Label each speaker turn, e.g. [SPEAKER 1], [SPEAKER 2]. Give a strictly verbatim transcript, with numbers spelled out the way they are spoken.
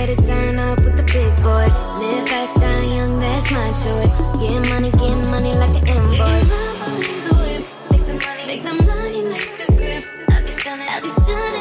[SPEAKER 1] ready to turn up with the big boys. Live fast, die young, that's my choice. Get money, get money like an invoice. Make the money, make the money, make the grip. I be stunning, I be stunning.